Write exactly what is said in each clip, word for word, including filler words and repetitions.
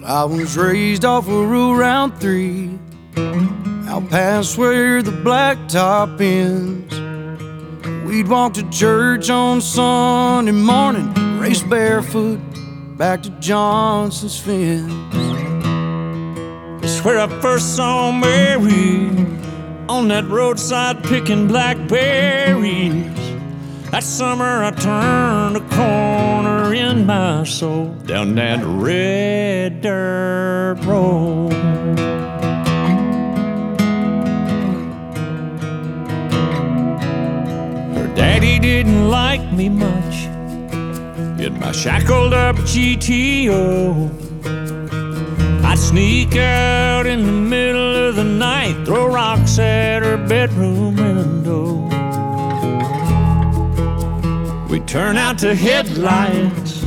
I was raised off of Route three, out past where the blacktop ends. We'd walk to church on Sunday morning, race barefoot back to Johnson's fence. It's where I first saw Mary, on that roadside picking blackberries. That summer I turned a corner in my soul, down that red dirt road. Her daddy didn't like me much in my shackled up G T O. I'd sneak out in the middle of the night, throw rocks at her bedroom window. We'd turn out to headlights,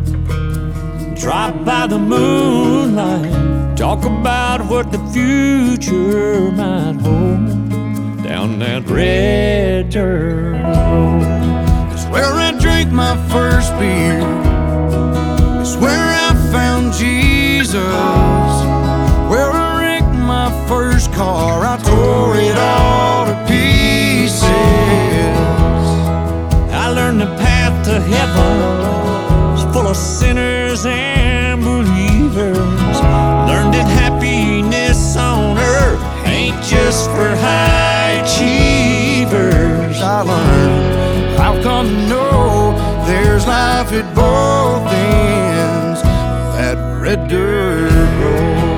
drop by the moonlight, talk about what the future might hold, down that red dirt road. It's where I drank my first beer, it's where I found Jesus, where I wrecked my first car, I tore it all to pieces. I learned the path to heaven is full of sinners and believers. Learned that happiness on earth ain't just for high achievers. I learned I've come to know there's life at both ends of that red dirt road.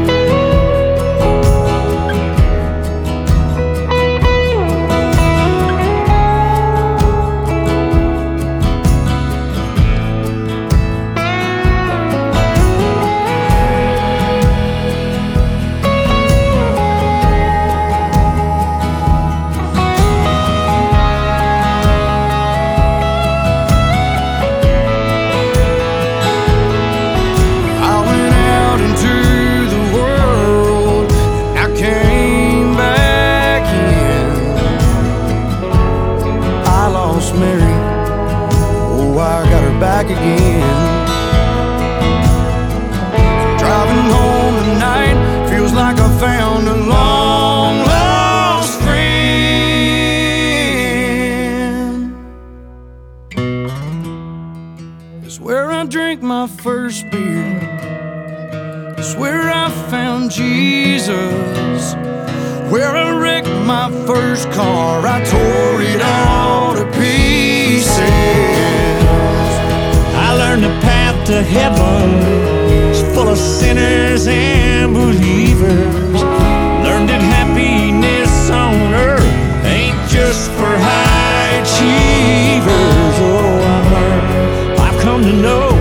Mary, oh, I got her back again. Driving home tonight feels like I found a long lost friend. It's where I drank my first beer, it's where I found Jesus, where I wrecked my first car, I tore it all to pieces. I learned the path to heaven is full of sinners and believers. Learned that happiness on earth ain't just for high achievers. Oh, I learned, I've come to know